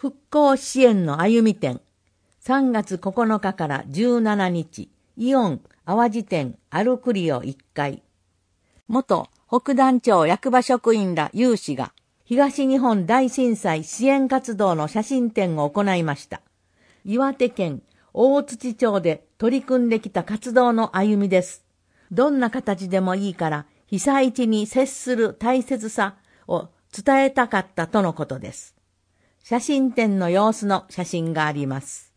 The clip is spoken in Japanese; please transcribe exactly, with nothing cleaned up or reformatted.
復興支援の歩み展。さんがつここのかからじゅうしちにち、イオン淡路店アルクリオいっかい。元北団町役場職員ら有志が東日本大震災支援活動の写真展を行いました。岩手県大槌町で取り組んできた活動の歩みです。どんな形でもいいから被災地に接する大切さを伝えたかったとのことです。写真展の様子の写真があります。